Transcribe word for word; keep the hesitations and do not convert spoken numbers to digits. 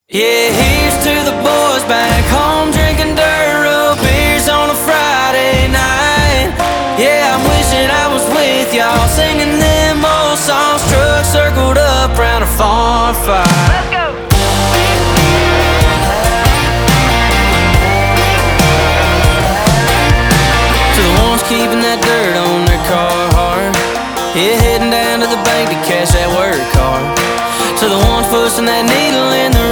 Yeah, here's to the boys back home drinking dirt road beers on a Friday night. Yeah, I'm wishing I was with y'all singing them old songs, trucks circled up round a farm fire. Let's go! To the ones keeping that dirt on their car hard, yeah, heading down to the bank to cash that work card. To the ones pushing that needle in the